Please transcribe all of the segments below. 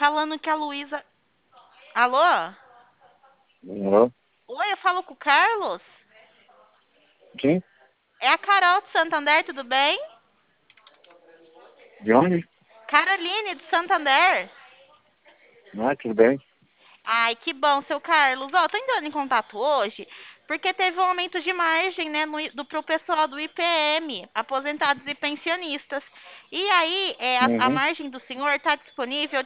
falando que a Luísa. Alô? Alô? Oi, eu falo com o Carlos? Sim? É a Carol de Santander, tudo bem? De onde? Caroline de Santander. Ah, tudo bem? Ai, que bom, seu Carlos. Ó, tô entrando em contato hoje porque teve um aumento de margem, né, pro pessoal do IPM, aposentados e pensionistas. E aí, a Uhum. margem do senhor está disponível de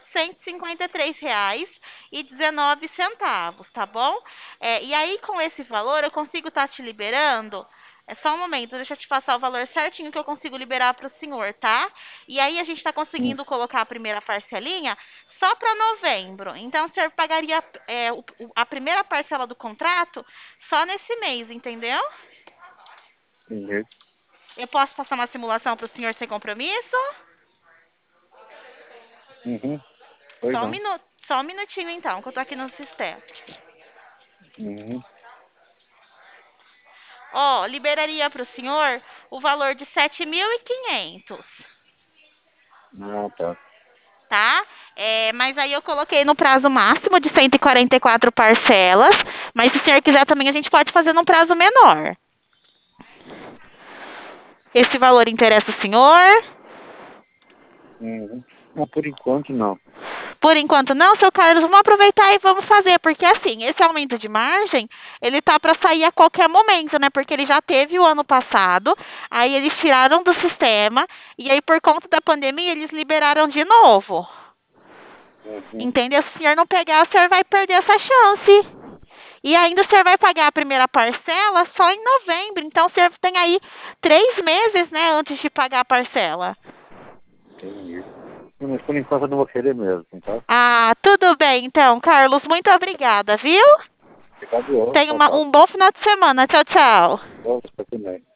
R$ 153,19, tá bom? E aí, com esse valor, eu consigo estar te liberando. É só um momento, deixa eu te passar o valor certinho que eu consigo liberar para o senhor, tá? E aí, a gente está Hum. conseguindo colocar a primeira parcelinha só para novembro. Então, o senhor pagaria a primeira parcela do contrato só nesse mês, entendeu? Entendi. Eu posso passar uma simulação para o senhor sem compromisso? Uhum. Pois não. Só um minutinho então, que eu tô aqui no sistema. Uhum. Ó, liberaria para o senhor o valor de 7.500, Ah, tá. tá? Mas aí eu coloquei no prazo máximo de 144 parcelas, mas se o senhor quiser também a gente pode fazer num prazo menor. Esse valor interessa o senhor? Uhum. Não, por enquanto não. Por enquanto não, seu Carlos, vamos aproveitar e vamos fazer, porque assim, esse aumento de margem, ele tá para sair a qualquer momento, né? Porque ele já teve o ano passado, aí eles tiraram do sistema, e aí por conta da pandemia eles liberaram de novo. Uhum. Entendeu? Se o senhor não pegar, o senhor vai perder essa chance. E ainda o senhor vai pagar a primeira parcela só em novembro, então o senhor tem aí 3 meses, né, antes de pagar a parcela. Entendi. Não, mas por enquanto eu não vou querer mesmo, tá? Ah, tudo bem então, Carlos, muito obrigada, viu? Obrigado, Tenha tchau, tchau. um bom final de semana. Tchau, tchau. Bom, você também.